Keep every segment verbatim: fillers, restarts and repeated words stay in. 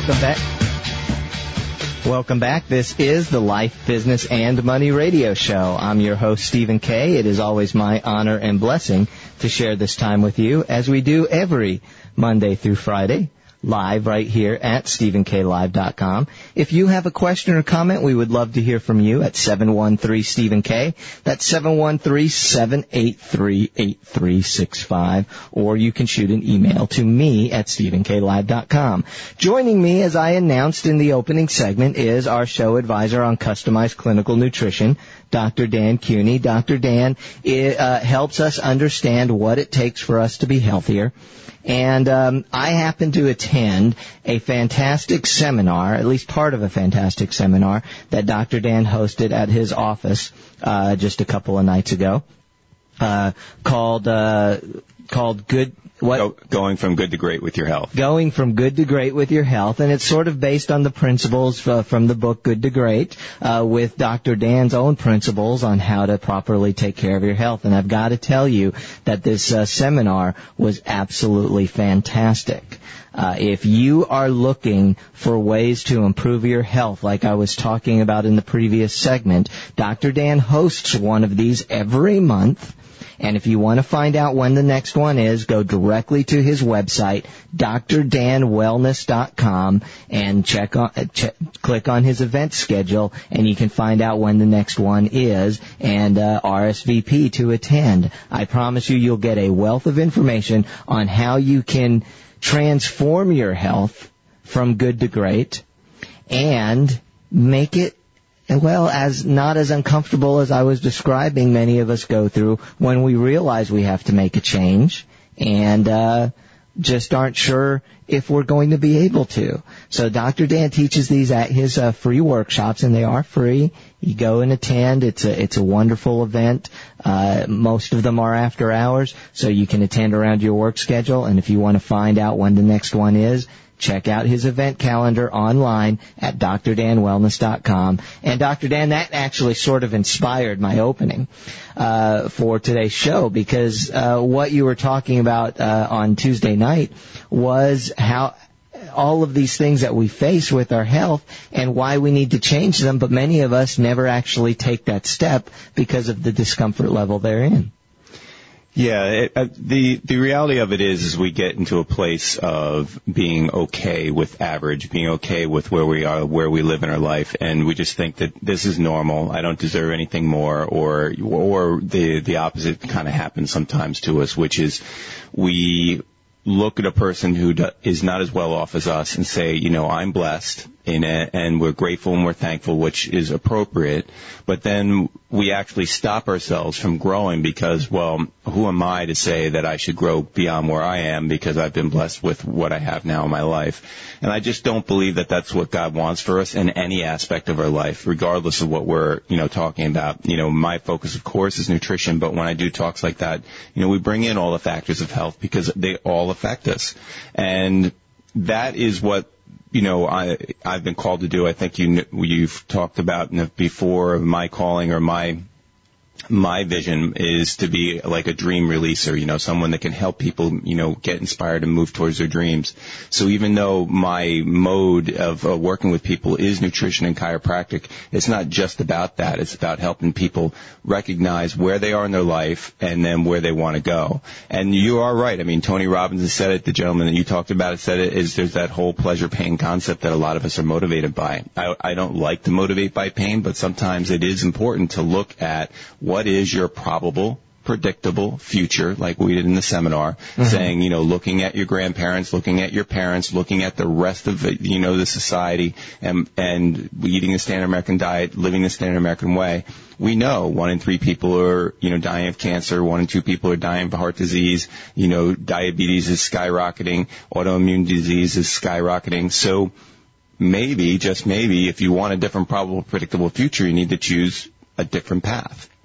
Welcome back. Welcome back. This is the Life, Business, and Money Radio Show. I'm your host, Stephen Kay. It is always my honor and blessing to share this time with you, as we do every Monday through Friday, live right here at stephen k live dot com. If you have a question or comment, we would love to hear from you at seven one three Stephen K. That's seven one three, seven eight three, eight three six five. Or you can shoot an email to me at stephen k live dot com. Joining me, as I announced in the opening segment, is our show advisor on customized clinical nutrition, Doctor Dan Cuny. Doctor Dan it, uh, helps us understand what it takes for us to be healthier. And um, I happened to attend a fantastic seminar, at least part of a fantastic seminar, that Doctor Dan hosted at his office uh, just a couple of nights ago, uh, called uh, called Good. What? Go, going from good to great with your health. Going from good to great with your health. And it's sort of based on the principles uh, from the book Good to Great, uh, with Doctor Dan's own principles on how to properly take care of your health. And I've got to tell you that this uh, seminar was absolutely fantastic. Uh, if you are looking for ways to improve your health, like I was talking about in the previous segment, Doctor Dan hosts one of these every month. And if you want to find out when the next one is, go directly to his website, d r dan wellness dot com, and check on, check, click on his event schedule, and you can find out when the next one is and uh, R S V P to attend. I promise you, you'll get a wealth of information on how you can transform your health from good to great and make it, well, as not as uncomfortable as I was describing many of us go through when we realize we have to make a change and uh, just aren't sure if we're going to be able to. So Doctor Dan teaches these at his uh, free workshops, and they are free. You go and attend. It's a it's a wonderful event. Uh, most of them are after hours, so you can attend around your work schedule. And if you want to find out when the next one is, check out his event calendar online at d r dan wellness dot com. And Doctor Dan, that actually sort of inspired my opening uh, for today's show, because uh, what you were talking about uh, on Tuesday night was how all of these things that we face with our health and why we need to change them, but many of us never actually take that step because of the discomfort level they're in. Yeah, it, uh, the the reality of it is, is we get into a place of being okay with average, being okay with where we are, where we live in our life, and we just think that this is normal. I don't deserve anything more, or or the the opposite kind of happens sometimes to us, which is we look at a person who do, is not as well off as us and say, you know, I'm blessed, in it, and we're grateful and we're thankful, which is appropriate. But then we actually stop ourselves from growing because, well, who am I to say that I should grow beyond where I am because I've been blessed with what I have now in my life? And I just don't believe that that's what God wants for us in any aspect of our life, regardless of what we're, you know, talking about. You know, my focus, of course, is nutrition, but when I do talks like that, you know, we bring in all the factors of health because they all affect us. And that is what, you know, I, I've been called to do. I think you, you've talked about before, my calling or my, my vision is to be like a dream releaser, you know, someone that can help people, you know, get inspired and move towards their dreams. So even though my mode of uh, working with people is nutrition and chiropractic, it's not just about that. It's about helping people recognize where they are in their life and then where they want to go. And you are right. I mean, Tony Robbins has said it. The gentleman that you talked about said it, is there's that whole pleasure-pain concept that a lot of us are motivated by. I, I don't like to motivate by pain, but sometimes it is important to look at what is your probable, predictable future, like we did in the seminar, mm-hmm. saying, you know, looking at your grandparents, looking at your parents, looking at the rest of, the, you know, the society, and, and eating the standard American diet, living the standard American way. We know one in three people are, you know, dying of cancer, one in two people are dying of heart disease, you know, diabetes is skyrocketing, autoimmune disease is skyrocketing. So maybe, just maybe, if you want a different probable, predictable future, you need to choose a different path.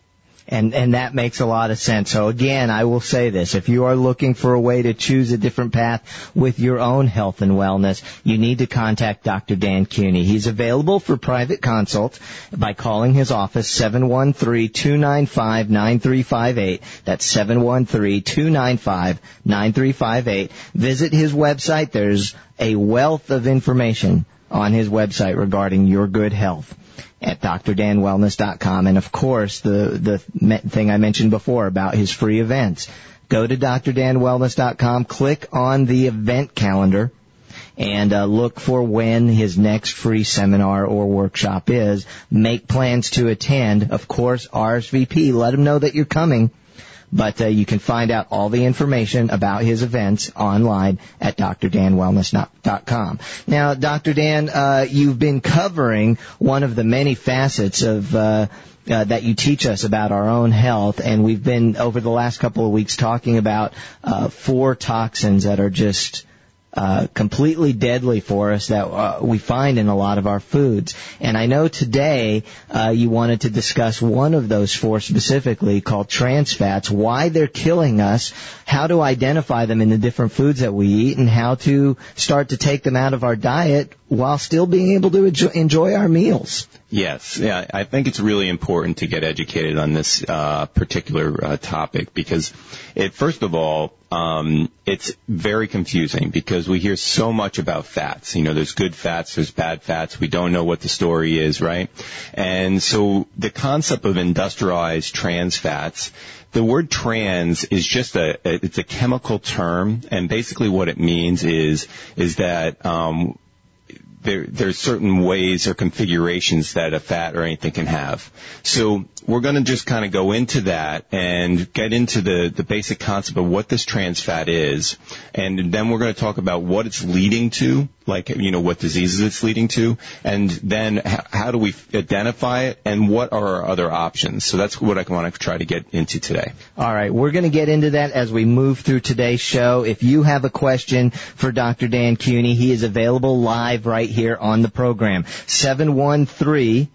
And, and that makes a lot of sense. So again, I will say this. If you are looking for a way to choose a different path with your own health and wellness, you need to contact Doctor Dan Cuny. He's available for private consults by calling his office, seven one three, two nine five, nine three five eight. That's seven one three, two nine five, nine three five eight. Visit his website. There's a wealth of information on his website regarding your good health at d r dan wellness dot com. And, of course, the the thing I mentioned before about his free events. Go to d r dan wellness dot com, click on the event calendar, and uh, look for when his next free seminar or workshop is. Make plans to attend. Of course, R S V P. Let him know that you're coming. But uh, you can find out all the information about his events online at d r dan wellness dot com. Now, Doctor Dan, uh, you've been covering one of the many facets of uh, uh, that you teach us about our own health, and we've been, over the last couple of weeks, talking about uh, four toxins that are just Uh, completely deadly for us that uh, we find in a lot of our foods. And I know today uh, you wanted to discuss one of those four specifically, called trans fats, why they're killing us, how to identify them in the different foods that we eat, and how to start to take them out of our diet while still being able to enjoy, enjoy our meals. Yes, yeah, I think it's really important to get educated on this uh, particular uh, topic because, it, first of all, um, it's very confusing because we hear so much about fats. You know, there's good fats, there's bad fats. We don't know what the story is, right? And so the concept of industrialized trans fats, the word trans is just a, it's a chemical term, and basically what it means is, is that, um, There, there's certain ways or configurations that a fat or anything can have. So we're going to just kind of go into that and get into the, the basic concept of what this trans fat is. And then we're going to talk about what it's leading to, like, you know, what diseases it's leading to. And then h- how do we identify it and what are our other options? So that's what I want to try to get into today. All right. We're going to get into that as we move through today's show. If you have a question for Doctor Dan Cuny, he is available live right here on the program. seven one three,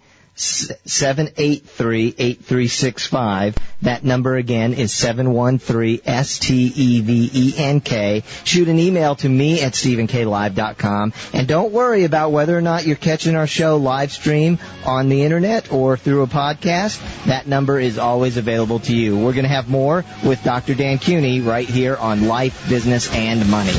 seven eight three, eight three six five. That number again is seven one three, S T E V E N K. Shoot an email to me at stephen k live dot com. And don't worry about whether or not you're catching our show live stream on the internet or through a podcast. That number is always available to you. We're going to have more with Doctor Dan Cuny right here on Life, Business, and Money.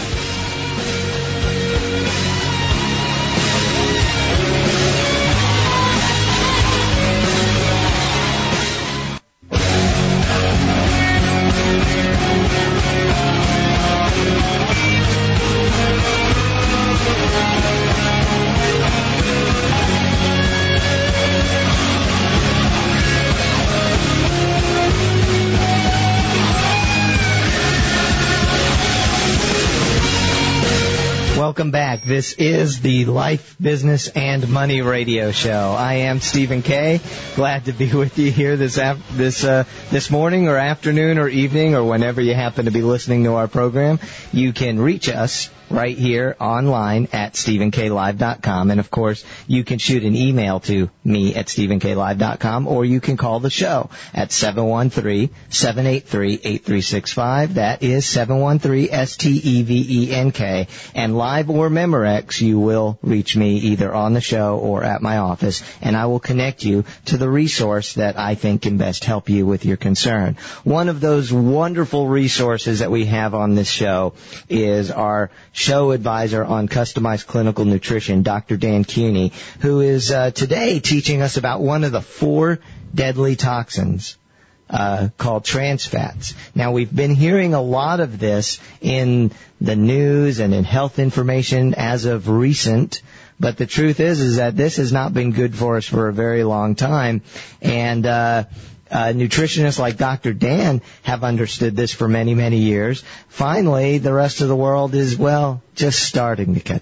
Welcome back. This is the Life, Business, and Money radio show. I am Stephen K. Glad to be with you here this af- this uh, this morning or afternoon or evening or whenever you happen to be listening to our program. You can reach us right here online at stephen k live dot com. And, of course, you can shoot an email to me at stephen k live dot com, or you can call the show at seven one three, seven eight three, eight three six five. That is seven one three, S T E V E N K. And live or Memorex, you will reach me either on the show or at my office, and I will connect you to the resource that I think can best help you with your concern. One of those wonderful resources that we have on this show is our show advisor on customized clinical nutrition, Doctor Dan Cuny, who is uh, today teaching us about one of the four deadly toxins uh, called trans fats. Now, we've been hearing a lot of this in the news and in health information as of recent, but the truth is, is that this has not been good for us for a very long time, and uh Uh, nutritionists like Doctor Dan have understood this for many, many years. Finally, the rest of the world is, well, just starting to catch up.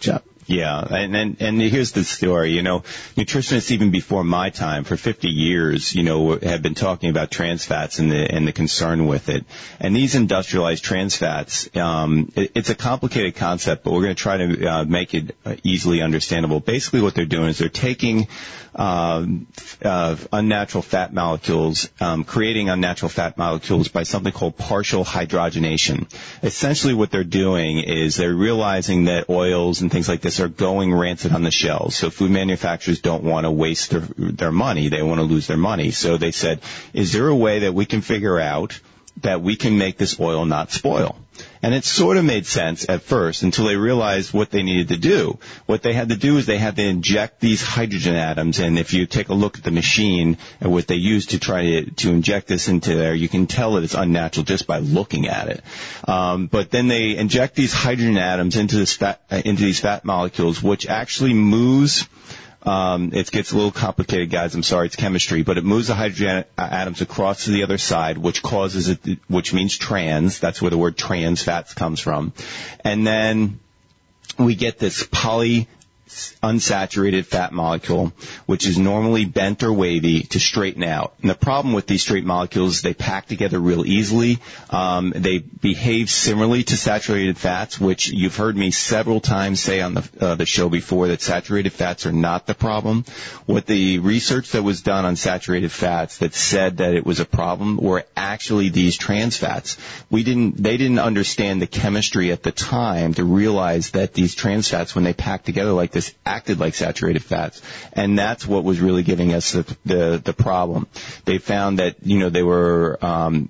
Yeah, and, and and here's the story. You know, nutritionists even before my time, for fifty years, you know, have been talking about trans fats and the and the concern with it. And these industrialized trans fats, um, it, it's a complicated concept, but we're going to try to uh, make it easily understandable. Basically, what they're doing is they're taking uh, uh, unnatural fat molecules, um, creating unnatural fat molecules by something called partial hydrogenation. Essentially, what they're doing is they're realizing that oils and things like this are going rancid on the shelves. So food manufacturers don't want to waste their, their money. They want to lose their money. So they said, is there a way that we can figure out that we can make this oil not spoil? And it sort of made sense at first until they realized what they needed to do. What they had to do is they had to inject these hydrogen atoms, and if you take a look at the machine and what they used to try to, to inject this into there, you can tell that it's unnatural just by looking at it. Um, but then they inject these hydrogen atoms into this fat, uh, into these fat molecules, which actually moves. Um, it gets a little complicated, guys. I'm sorry, it's chemistry, but it moves the hydrogen atoms across to the other side, which causes it, which means trans. That's where the word trans fats comes from. And then we get this poly unsaturated fat molecule, which is normally bent or wavy, to straighten out. And the problem with these straight molecules is they pack together real easily. Um, they behave similarly to saturated fats, which you've heard me several times say on the, uh, the show before, that saturated fats are not the problem. What the research that was done on saturated fats that said that it was a problem were actually these trans fats. We didn't, they didn't understand the chemistry at the time to realize that these trans fats, when they pack together like this, acted like saturated fats, and that's what was really giving us the the, the problem. They found that, you know, they were um,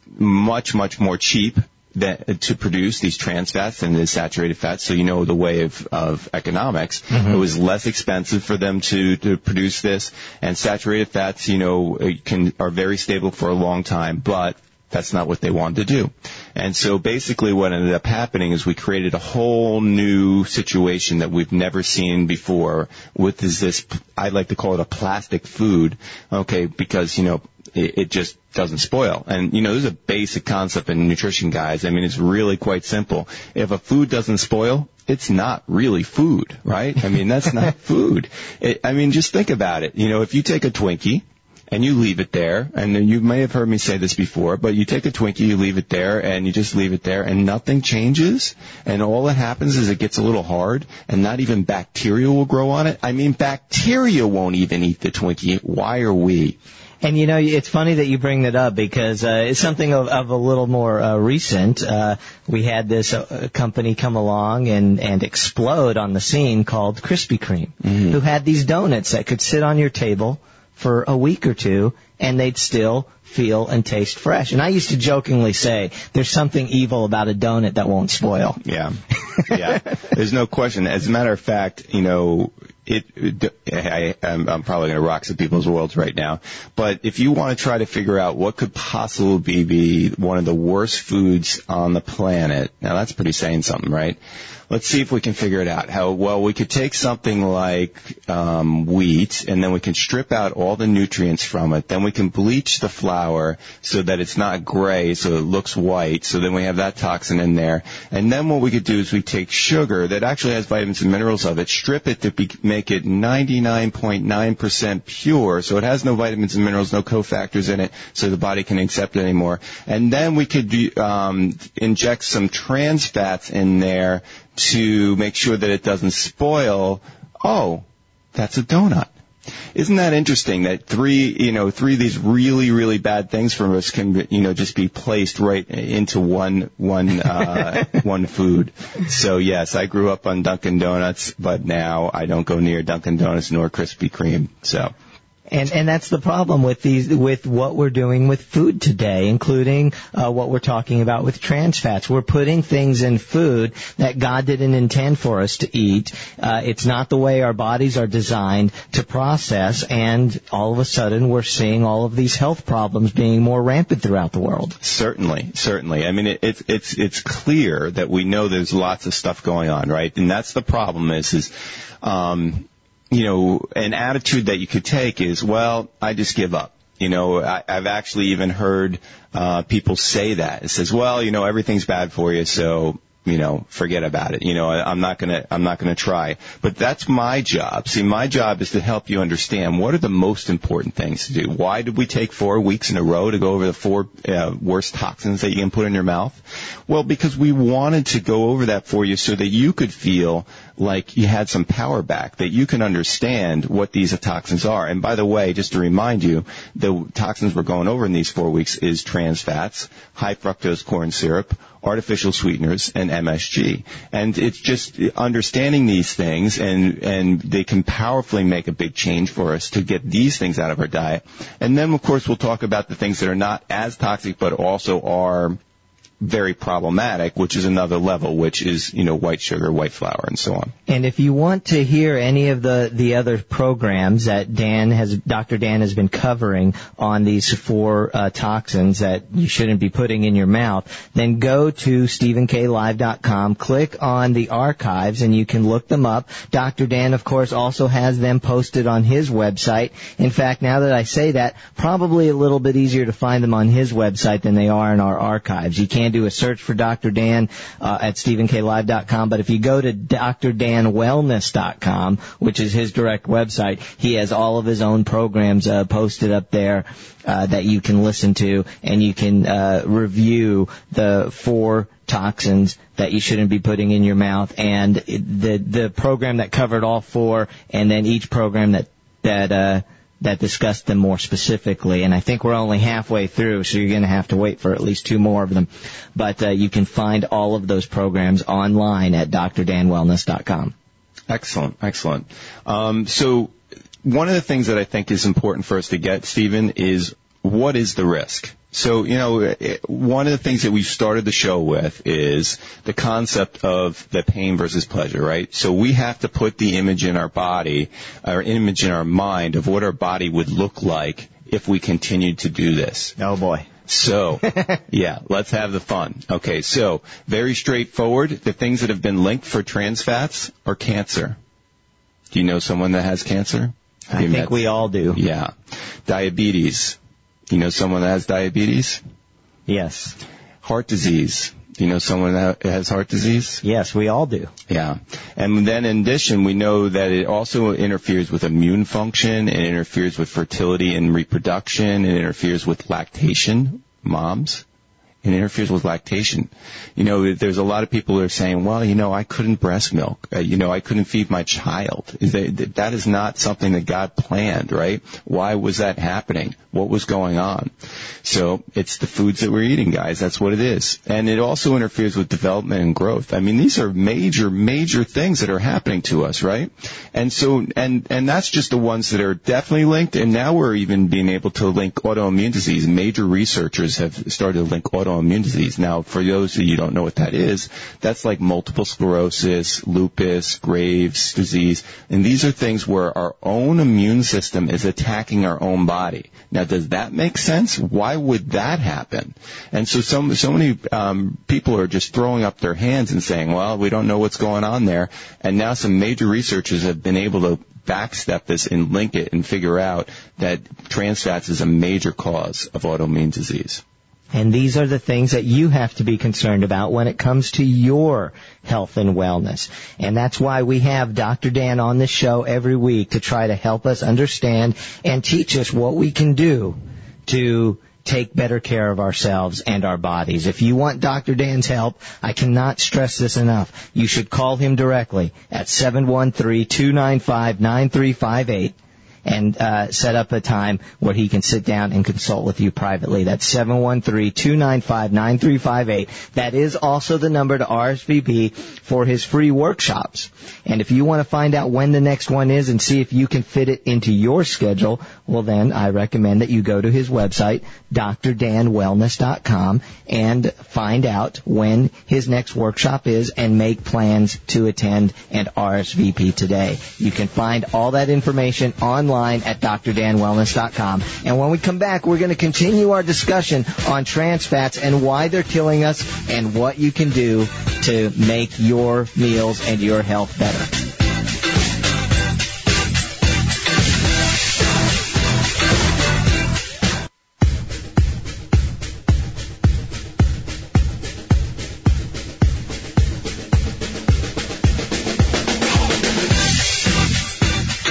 much much more cheap that, to produce these trans fats than the saturated fats. So, you know, the way of, of economics, mm-hmm. It was less expensive for them to, to produce this, and saturated fats, you know, can are very stable for a long time, but that's not what they wanted to do. And so basically what ended up happening is we created a whole new situation that we've never seen before with this, this I like to call it a plastic food, okay, because, you know, it, it just doesn't spoil. And, you know, there's a basic concept in nutrition, guys. I mean, it's really quite simple. If a food doesn't spoil, it's not really food, right? I mean, that's not food. It, I mean, just think about it. You know, if you take a Twinkie, and you leave it there, and you may have heard me say this before, but you take a Twinkie, you leave it there, and you just leave it there, and nothing changes, and all that happens is it gets a little hard, and not even bacteria will grow on it. I mean, bacteria won't even eat the Twinkie. Why are we? And, you know, it's funny that you bring that up, because uh, it's something of, of a little more uh, recent. Uh, we had this uh, company come along and, and explode on the scene called Krispy Kreme, mm-hmm. who had these donuts that could sit on your table for a week or two, and they'd still feel and taste fresh. And I used to jokingly say, there's something evil about a donut that won't spoil. Yeah, yeah. There's no question. As a matter of fact, you know, it. it I, I'm, I'm probably going to rock some people's worlds right now. But if you want to try to figure out what could possibly be one of the worst foods on the planet, now that's pretty saying something, right? Let's see if we can figure it out. How well we could take something like um, wheat, and then we can strip out all the nutrients from it. Then we can bleach the flour so that it's not gray, so it looks white. So then we have that toxin in there. And then what we could do is we take sugar that actually has vitamins and minerals of it, strip it to be, make it ninety-nine point nine percent pure, so it has no vitamins and minerals, no cofactors in it, so the body can accept it anymore. And then we could do, um, inject some trans fats in there to make sure that it doesn't spoil. Oh, that's a donut. Isn't that interesting that three, you know, three of these really, really bad things from us can, you know, just be placed right into one, one, uh, one food. So yes, I grew up on Dunkin' Donuts, but now I don't go near Dunkin' Donuts nor Krispy Kreme. So. And and that's the problem with these, with what we're doing with food today, including uh, what we're talking about with trans fats. We're putting things in food that God didn't intend for us to eat. Uh, it's not the way our bodies are designed to process, and all of a sudden we're seeing all of these health problems being more rampant throughout the world. Certainly, certainly. I mean, it, it's it's it's clear that we know there's lots of stuff going on, right? And that's the problem. Is is um, you know, an attitude that you could take is, well, I just give up. You know, I, I've actually even heard uh, people say that. It says, well, you know, everything's bad for you, so you know, forget about it. You know, I, I'm not gonna, I'm not gonna try. But that's my job. See, my job is to help you understand what are the most important things to do. Why did we take four weeks in a row to go over the four uh, worst toxins that you can put in your mouth? Well, because we wanted to go over that for you so that you could feel like you had some power back, that you can understand what these toxins are. And by the way, just to remind you, the toxins we're going over in these four weeks is trans fats, high fructose corn syrup, artificial sweeteners, and M S G. And it's just understanding these things, and, and they can powerfully make a big change for us to get these things out of our diet. And then, of course, we'll talk about the things that are not as toxic but also are very problematic, which is another level, which is, you know, white sugar, white flour, and so on. And if you want to hear any of the, the other programs that Dan has, Doctor Dan has been covering on these four uh, toxins that you shouldn't be putting in your mouth, then go to Stephen K Live dot com, click on the archives, and you can look them up. Doctor Dan, of course, also has them posted on his website. In fact, now that I say that, probably a little bit easier to find them on his website than they are in our archives. You can do a search for Doctor Dan uh, at Stephen K Live dot com, but if you go to Dr Dan Wellness dot com, which is his direct website, he has all of his own programs uh, posted up there uh, that you can listen to, and you can uh, review the four toxins that you shouldn't be putting in your mouth, and the the program that covered all four, and then each program that that uh, that discussed them more specifically. And I think we're only halfway through, so you're going to have to wait for at least two more of them. But uh, you can find all of those programs online at Dr Dan Wellness dot com. Excellent, excellent. Um, so one of the things that I think is important for us to get, Stephen, is what is the risk? So, you know, one of the things that we started the show with is the concept of the pain versus pleasure, right? So we have to put the image in our body, or image in our mind of what our body would look like if we continued to do this. Oh, boy. So, yeah, let's have the fun. Okay, so very straightforward. The things that have been linked for trans fats are cancer. Do you know someone that has cancer? I think met? we all do. Yeah. Diabetes. You know someone that has diabetes? Yes. Heart disease. Do you know someone that has heart disease? Yes, we all do. Yeah. And then in addition, we know that it also interferes with immune function, it interferes with fertility and reproduction, it interferes with lactation, moms. It interferes with lactation. You know, there's a lot of people who are saying, well, you know, I couldn't breast milk. Uh, you know, I couldn't feed my child. That is not something that God planned, right? Why was that happening? What was going on? So it's the foods that we're eating, guys. That's what it is. And it also interferes with development and growth. I mean, these are major, major things that are happening to us, right? And so, and, and that's just the ones that are definitely linked. And now we're even being able to link autoimmune disease. Major researchers have started to link autoimmune autoimmune disease. Now, for those of you who don't know what that is, that's like multiple sclerosis, lupus, Graves' disease, and these are things where our own immune system is attacking our own body. Now, does that make sense? Why would that happen? And so, so, so many um, people are just throwing up their hands and saying, well, we don't know what's going on there. And now some major researchers have been able to backstep this and link it and figure out that trans fats is a major cause of autoimmune disease. And these are the things that you have to be concerned about when it comes to your health and wellness. And that's why we have Doctor Dan on the show every week to try to help us understand and teach us what we can do to take better care of ourselves and our bodies. If you want Doctor Dan's help, I cannot stress this enough. You should call him directly at seven one three, two nine five, nine three five eight. And uh, set up a time where he can sit down and consult with you privately. That's seven one three, two nine five, nine three five eight. That is also the number to R S V P for his free workshops. And if you want to find out when the next one is and see if you can fit it into your schedule, well then I recommend that you go to his website, Dr Dan Wellness dot com, and find out when his next workshop is and make plans to attend and R S V P today. You can find all that information online at Dr Dan Wellness dot com. And when we come back, we're going to continue our discussion on trans fats and why they're killing us and what you can do to make your meals and your health better.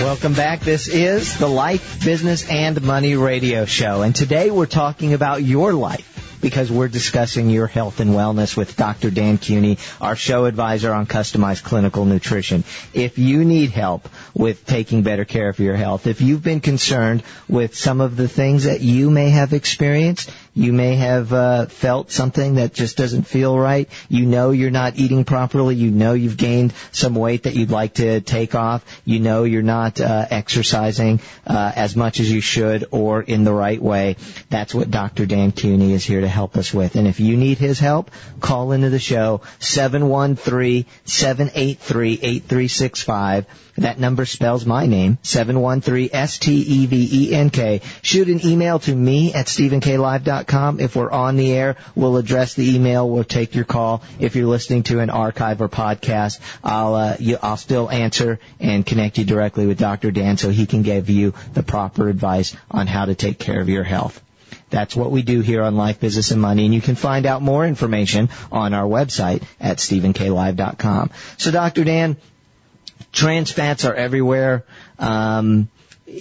Welcome back. This is the Life, Business, and Money Radio Show. And today we're talking about your life because we're discussing your health and wellness with Doctor Dan Cuny, our show advisor on customized clinical nutrition. If you need help with taking better care of your health, if you've been concerned with some of the things that you may have experienced, you may have uh, felt something that just doesn't feel right. You know you're not eating properly. You know you've gained some weight that you'd like to take off. You know you're not uh, exercising uh, as much as you should or in the right way. That's what Doctor Dan Cuny is here to help us with. And if you need his help, call into the show, seven one three, seven eight three, eight three six five. That number spells my name, seven one three, S T E V E N K. Shoot an email to me at stephen k live dot com. If we're on the air, we'll address the email. We'll take your call. If you're listening to an archive or podcast, I'll, uh, you, I'll still answer and connect you directly with Doctor Dan so he can give you the proper advice on how to take care of your health. That's what we do here on Life, Business, and Money, and you can find out more information on our website at stephen k live dot com. So, Doctor Dan, trans fats are everywhere. Um,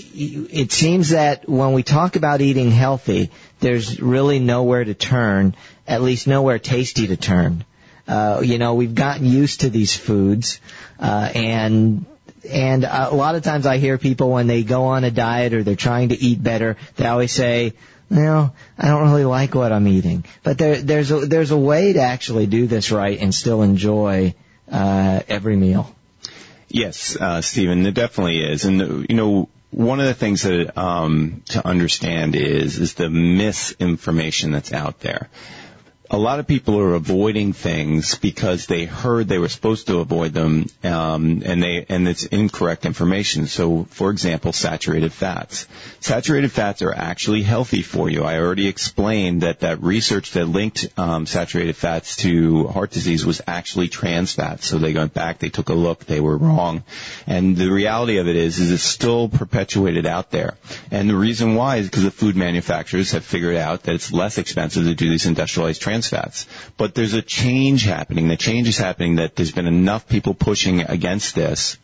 it seems that when we talk about eating healthy, there's really nowhere to turn, at least nowhere tasty to turn. Uh, you know, we've gotten used to these foods, uh, and and a lot of times I hear people when they go on a diet or they're trying to eat better, they always say, well, I don't really like what I'm eating. But there, there's a, there's a way to actually do this right and still enjoy uh, every meal. Yes, uh, Stephen, there definitely is. And, you know, one of the things that um, to understand is is the misinformation that's out there. A lot of people are avoiding things because they heard they were supposed to avoid them, um, and they and it's incorrect information. So, for example, saturated fats. Saturated fats are actually healthy for you. I already explained that that research that linked um, saturated fats to heart disease was actually trans fats. So they went back, they took a look, they were wrong. And the reality of it is, is it's still perpetuated out there. And the reason why is because the food manufacturers have figured out that it's less expensive to do these industrialized trans fats. But there's a change happening. The change is happening that there's been enough people pushing against this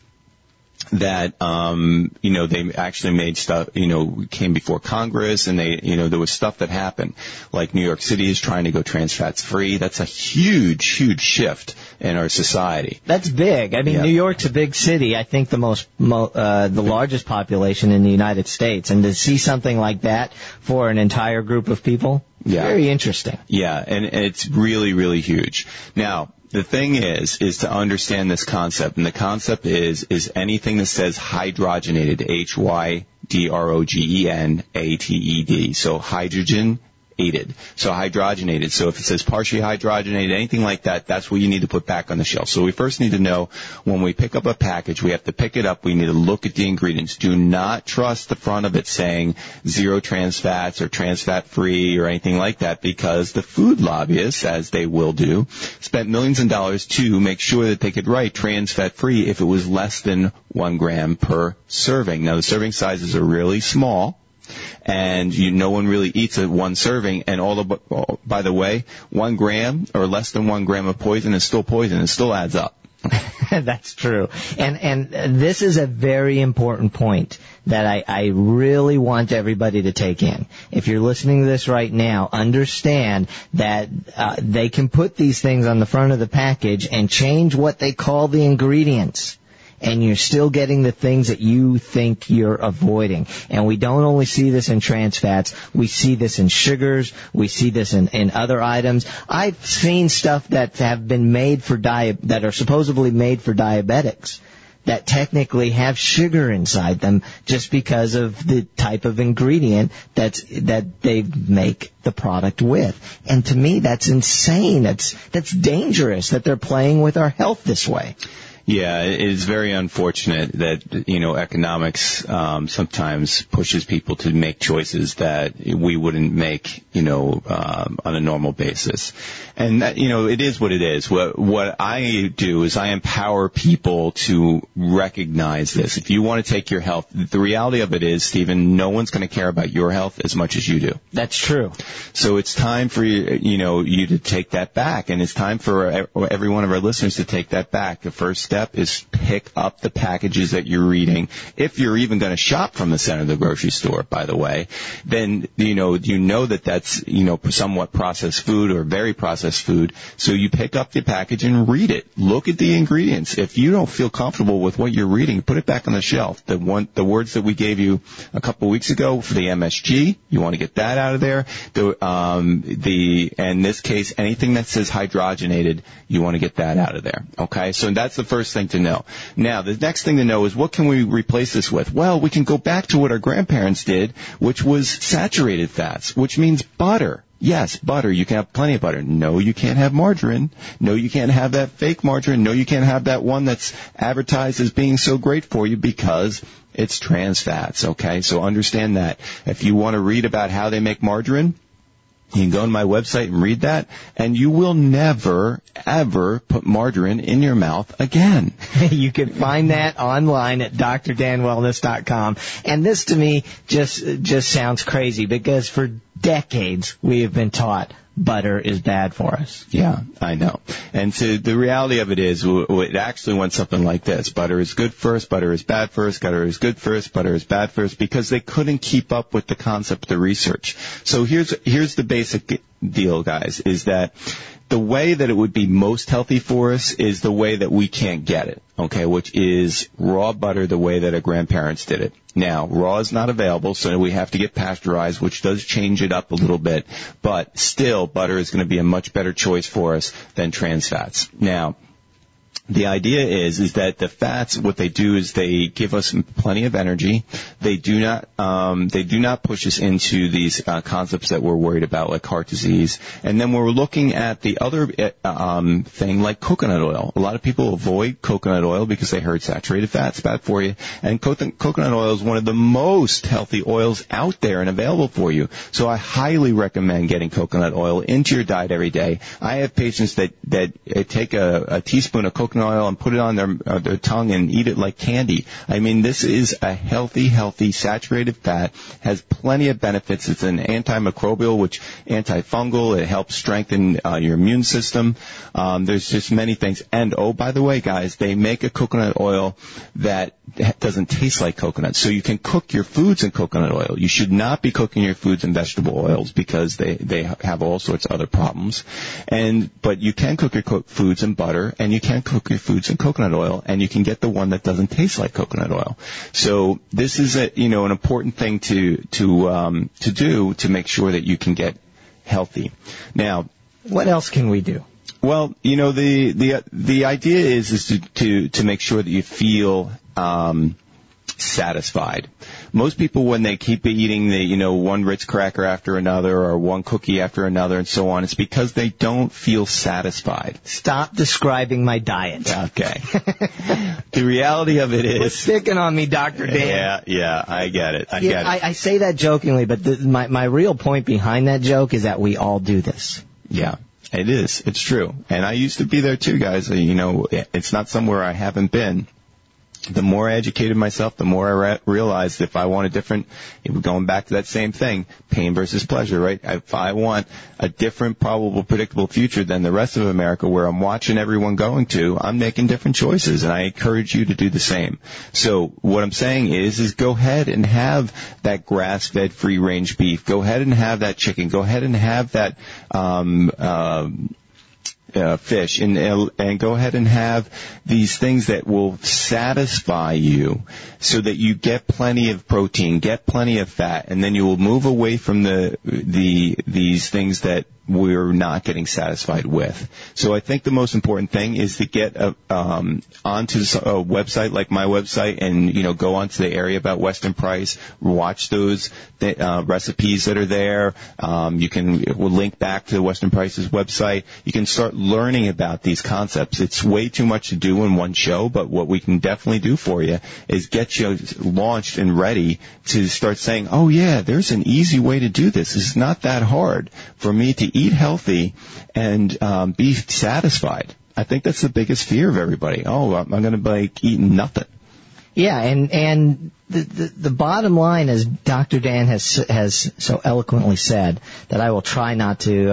that, um, you know, they actually made stuff, you know, came before Congress, and they, you know, there was stuff that happened. Like New York City is trying to go trans fats free. That's a huge, huge shift in our society. That's big. I mean, yeah. New York's a big city. I think the most, mo- uh, the largest population in the United States. And to see something like that for an entire group of people, yeah. Very interesting. Yeah, and it's really, really huge. Now, the thing is, is to understand this concept, and the concept is, is anything that says hydrogenated, H Y D R O G E N A T E D, so hydrogen aided, so hydrogenated. So if it says partially hydrogenated, anything like that, that's what you need to put back on the shelf. So we first need to know when we pick up a package, we have to pick it up, we need to look at the ingredients. Do not trust the front of it saying zero trans fats or trans fat free or anything like that, because the food lobbyists, as they will do, spent millions of dollars to make sure that they could write trans fat free if it was less than one gram per serving. Now the serving sizes are really small, and you, no one really eats a one serving. And all the, oh, by the way, one gram or less than one gram of poison is still poison. It still adds up. That's true. And and this is a very important point that I, I really want everybody to take in. If you're listening to this right now, understand that uh, they can put these things on the front of the package and change what they call the ingredients, and you're still getting the things that you think you're avoiding. And we don't only see this in trans fats, we see this in sugars, we see this in, in other items. I've seen stuff that have been made for di- that are supposedly made for diabetics that technically have sugar inside them just because of the type of ingredient that's, that they make the product with. And to me, that's insane. That's, that's dangerous that they're playing with our health this way. Yeah, it is very unfortunate that, you know, economics um, sometimes pushes people to make choices that we wouldn't make, you know, um, on a normal basis. And, that, you know, it is what it is. What, what I do is I empower people to recognize this. If you want to take your health, the reality of it is, Stephen, no one's going to care about your health as much as you do. That's true. So it's time for you, you know, you to take that back. And it's time for every one of our listeners to take that back. The first step step is pick up the packages that you're reading. If you're even going to shop from the center of the grocery store, by the way, then, you know, you know that that's, you know, somewhat processed food or very processed food. So you pick up the package and read it. Look at the ingredients. If you don't feel comfortable with what you're reading, put it back on the shelf. The one, the words that we gave you a couple of weeks ago for the M S G, you want to get that out of there. The, um, the, in this case, anything that says hydrogenated, you want to get that out of there. Okay? So that's the first thing to know. Now, the next thing to know is what can we replace this with? Well, we can go back to what our grandparents did, which was saturated fats, which means butter. Yes, butter. You can have plenty of butter. No, you can't have margarine. No, you can't have that fake margarine. No, you can't have that one that's advertised as being so great for you because it's trans fats, okay? So understand that. If you want to read about how they make margarine, you can go on my website and read that, and you will never, ever put margarine in your mouth again. You can find that online at D R Dan Wellness dot com. And this, to me, just just sounds crazy because for decades we have been taught butter is bad for us. Yeah, I know. And so the reality of it is, it actually went something like this. Butter is good first, butter is bad first, butter is good first, butter is bad first, because they couldn't keep up with the concept of the research. So here's here's the basic deal, guys, is that the way that it would be most healthy for us is the way that we can't get it, okay, which is raw butter the way that our grandparents did it. Now, raw is not available, so we have to get pasteurized, which does change it up a little bit, but still, butter is going to be a much better choice for us than trans fats. Now, the idea is, is that the fats, what they do is they give us plenty of energy. They do not, um, they do not push us into these uh, concepts that we're worried about, like heart disease. And then we're looking at the other um, thing, like coconut oil. A lot of people avoid coconut oil because they heard saturated fat's bad for you. And co- coconut oil is one of the most healthy oils out there and available for you. So I highly recommend getting coconut oil into your diet every day. I have patients that that uh, take a, a teaspoon of coconut oil and put it on their uh, their tongue and eat it like candy. I mean, this is a healthy, healthy saturated fat, has plenty of benefits. It's an antimicrobial, which antifungal. It helps strengthen uh, your immune system. Um, there's just many things. And, oh, by the way, guys, they make a coconut oil that doesn't taste like coconut. So you can cook your foods in coconut oil. You should not be cooking your foods in vegetable oils because they, they have all sorts of other problems. And, but you can cook your co- foods in butter, and you can cook your foods in coconut oil, and you can get the one that doesn't taste like coconut oil. So this is a, you know, an important thing to, to, um, to do to make sure that you can get healthy. Now, what else can we do? Well, you know, the, the, the idea is, is to, to, to make sure that you feel, um, satisfied. Most people, when they keep eating the, you know, one Ritz cracker after another or one cookie after another and so on, it's because they don't feel satisfied. Stop describing my diet. Okay. The reality of it is... Quit picking on me, Doctor Dan. Yeah, yeah, I get it. I yeah, get it. I, I say that jokingly, but the, my, my real point behind that joke is that we all do this. Yeah. It is. It's true. And I used to be there too, guys. You know, it's not somewhere I haven't been. The more I educated myself, the more I re- realized if I want a different, going back to that same thing, pain versus pleasure, right? If I want a different, probable, predictable future than the rest of America where I'm watching everyone going to, I'm making different choices, and I encourage you to do the same. So what I'm saying is, is go ahead and have that grass-fed free-range beef. Go ahead and have that chicken. Go ahead and have that, um, um, Uh, fish and and go ahead and have these things that will satisfy you so that you get plenty of protein, get plenty of fat, and then you will move away from the the these things that we're not getting satisfied with. So I think the most important thing is to get a, um, onto a website like my website and, you know, go onto the area about Weston Price, watch those uh, recipes that are there. Um, you can we'll link back to Weston Price's website. You can start learning about these concepts. It's way too much to do in one show, but what we can definitely do for you is get you launched and ready to start saying, oh, yeah, there's an easy way to do this. It's not that hard for me to eat healthy and um, be satisfied. I think that's the biggest fear of everybody. Oh, I'm going to be like eating nothing. Yeah, and and the, the the bottom line, as Doctor Dan has has so eloquently said, that I will try not to uh,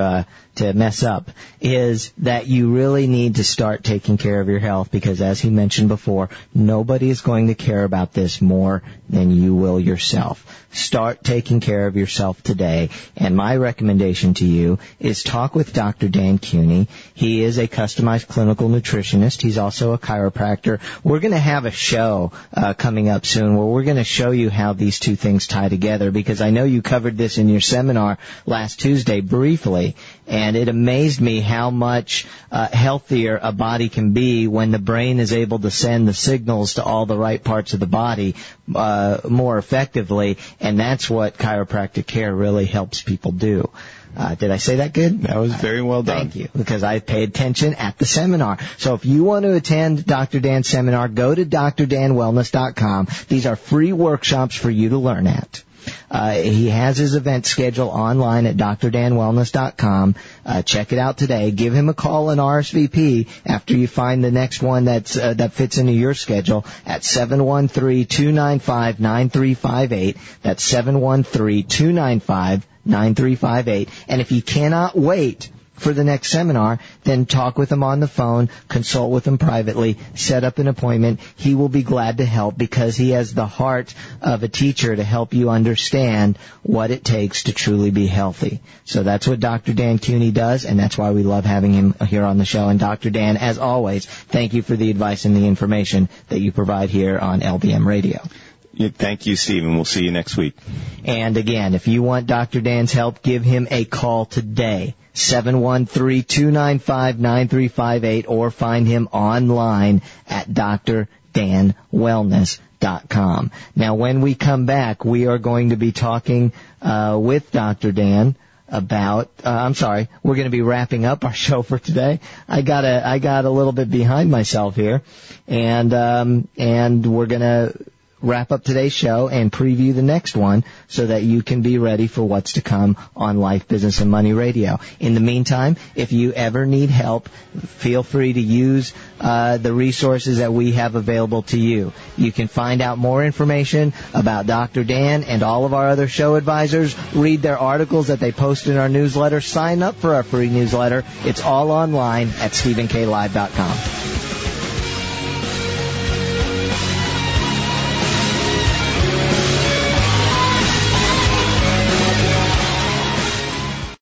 to mess up, is that you really need to start taking care of your health because, as he mentioned before, nobody is going to care about this more than you will yourself. Start taking care of yourself today. And my recommendation to you is talk with Doctor Dan Cuny. He is a customized clinical nutritionist. He's also a chiropractor. We're going to have a show uh, coming up soon where we're going to show you how these two things tie together, because I know you covered this in your seminar last Tuesday briefly, and it amazed me how much uh, healthier a body can be when the brain is able to send the signals to all the right parts of the body uh, more effectively, and that's what chiropractic care really helps people do. Uh, did I say that good? That was very well done. Thank you, because I paid attention at the seminar. So if you want to attend Doctor Dan's seminar, go to D R Dan Wellness dot com. These are free workshops for you to learn at. Uh, he has his event schedule online at D R Dan Wellness dot com. Uh, check it out today. Give him a call and R S V P after you find the next one that's, uh, that fits into your schedule at seven one three, two nine five, nine three five eight. That's seven one three, two nine five, nine three five eight. And if you cannot wait for the next seminar, then talk with him on the phone, consult with him privately, set up an appointment. He will be glad to help because he has the heart of a teacher to help you understand what it takes to truly be healthy. So that's what Doctor Dan Cuny does, and that's why we love having him here on the show. And Doctor Dan, as always, thank you for the advice and the information that you provide here on L B M Radio. Yeah, thank you, Stephen. We'll see you next week. And again, if you want Doctor Dan's help, give him a call today, seven one three, two nine five, nine three five eight, or find him online at D R Dan Wellness dot com. Now, when we come back, we are going to be talking uh, with Doctor Dan about, uh, I'm sorry, we're going to be wrapping up our show for today. I got a, I got a little bit behind myself here, and um, and we're going to wrap up today's show and preview the next one so that you can be ready for what's to come on Life, Business, and Money Radio. In the meantime, if you ever need help, feel free to use uh, the resources that we have available to you. You can find out more information about Doctor Dan and all of our other show advisors, read their articles that they post in our newsletter, sign up for our free newsletter. It's all online at Stephen K Live dot com.